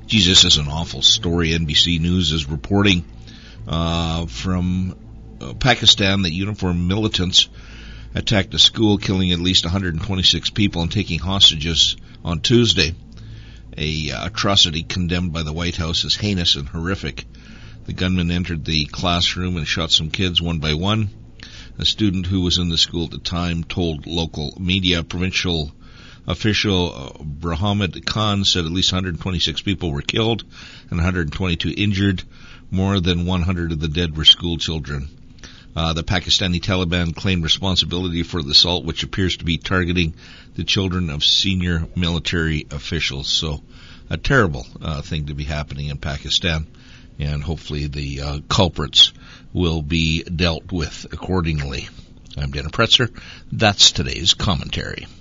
Jesus, is an awful story. NBC News is reporting from Pakistan that uniformed militants attacked a school, killing at least 126 people and taking hostages on Tuesday. A atrocity condemned by the White House as heinous and horrific. The gunman entered the classroom and shot some kids one by one. A student who was in the school at the time told local media. Provincial official Brahmad Khan said at least 126 people were killed and 122 injured. More than 100 of the dead were school children. The Pakistani Taliban claimed responsibility for the assault, which appears to be targeting the children of senior military officials. So a terrible thing to be happening in Pakistan, and hopefully the culprits will be dealt with accordingly. I'm Dana Pretzer. That's today's commentary.